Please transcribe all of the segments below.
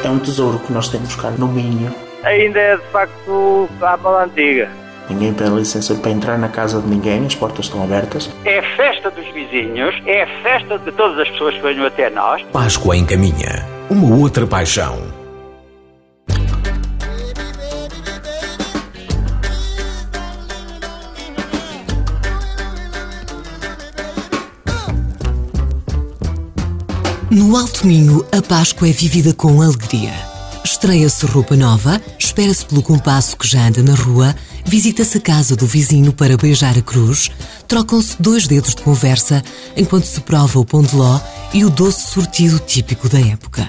É um tesouro que nós temos cá no Minho. Ainda é de facto a moda antiga. Ninguém pede licença para entrar na casa de ninguém, as portas estão abertas. É a festa dos vizinhos, é a festa de todas as pessoas que venham até nós. Páscoa em Caminha, uma outra paixão. No Alto Minho, a Páscoa é vivida com alegria. Estreia-se roupa nova, espera-se pelo compasso que já anda na rua, visita-se a casa do vizinho para beijar a cruz, trocam-se 2 dedos de conversa enquanto se prova o pão de ló e o doce sortido típico da época.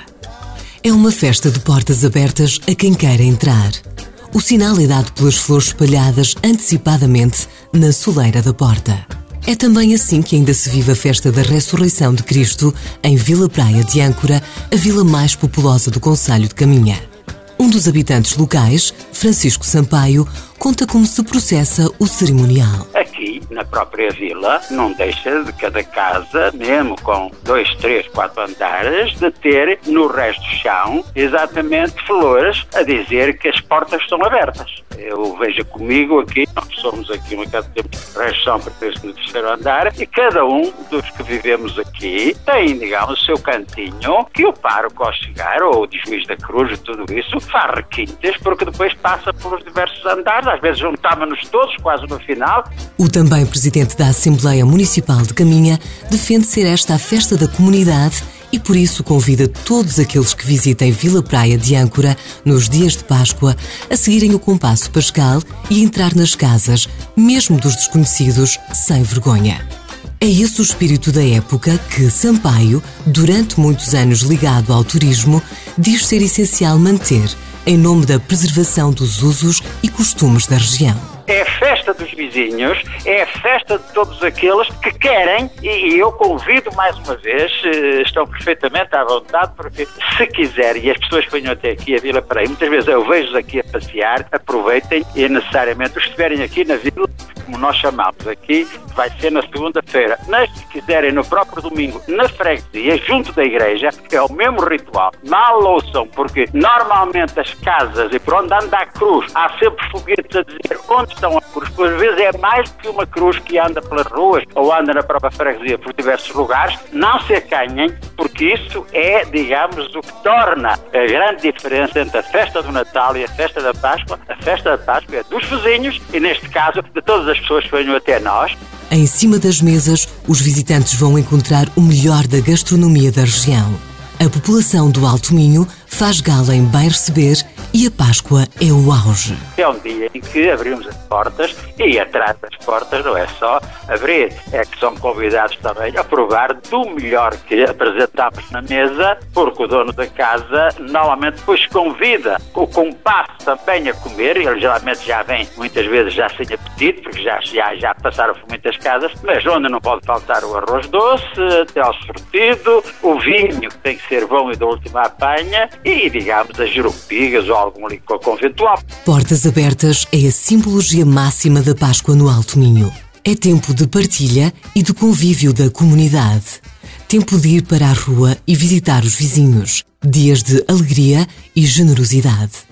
É uma festa de portas abertas a quem queira entrar. O sinal é dado pelas flores espalhadas antecipadamente na soleira da porta. É também assim que ainda se vive a festa da Ressurreição de Cristo em Vila Praia de Âncora, a vila mais populosa do concelho de Caminha. Um dos habitantes locais, Francisco Sampaio, conta como se processa o cerimonial. Aqui, na própria vila, não deixa de cada casa, mesmo com 2, 3, 4 andares, de ter no resto do chão exatamente flores a dizer que as portas estão abertas. Eu vejo comigo aqui, nós somos aqui uma casa de restrição para no 3º andar, e cada um dos que vivemos aqui tem, digamos, o seu cantinho que o pároco ao chegar, ou o juiz da cruz e tudo isso, faz requintes, porque depois passa pelos diversos andares, às vezes juntávamos todos quase no final. O também presidente da Assembleia Municipal de Caminha defende ser esta a festa da comunidade e por isso convida todos aqueles que visitem Vila Praia de Âncora nos dias de Páscoa a seguirem o compasso pascal e entrar nas casas, mesmo dos desconhecidos, sem vergonha. É esse o espírito da época que Sampaio, durante muitos anos ligado ao turismo, diz ser essencial manter, em nome da preservação dos usos e costumes da região. É a festa dos vizinhos, é a festa de todos aqueles que querem, e eu convido mais uma vez, estão perfeitamente à vontade, porque se quiserem, e as pessoas que venham até aqui a Vila Praia, muitas vezes eu vejo-os aqui a passear, aproveitem e necessariamente os que estiverem aqui na vila, como nós chamamos aqui, vai ser na segunda-feira, mas se quiserem no próprio domingo, na freguesia, junto da igreja, é o mesmo ritual. Mal ouçam, porque normalmente as casas e por onde anda a cruz, há sempre foguetes a dizer onde estão a cruz, por vezes é mais do que uma cruz que anda pelas ruas ou anda na própria freguesia por diversos lugares. Não se acanhem, porque isso é, digamos, o que torna a grande diferença entre a festa do Natal e a festa da Páscoa. A festa da Páscoa é dos vizinhos e, neste caso, de todas as pessoas que venham até nós. Em cima das mesas, os visitantes vão encontrar o melhor da gastronomia da região. A população do Alto Minho faz gala em bem receber e a Páscoa é o auge. É um dia em que abrimos as portas e atrás das portas não é só abrir, é que são convidados também a provar do melhor que apresentamos na mesa, porque o dono da casa normalmente depois convida o compasso também a comer, ele geralmente já vem muitas vezes já sem apetite, porque já passaram por muitas casas, mas onde não pode faltar o arroz doce, até ao sortido, o vinho que tem que ser bom e da última apanha, e, digamos, as jerupigas ou algum licor conventual. Portas abertas é a simbologia máxima da Páscoa no Alto Minho. É tempo de partilha e de convívio da comunidade. Tempo de ir para a rua e visitar os vizinhos. Dias de alegria e generosidade.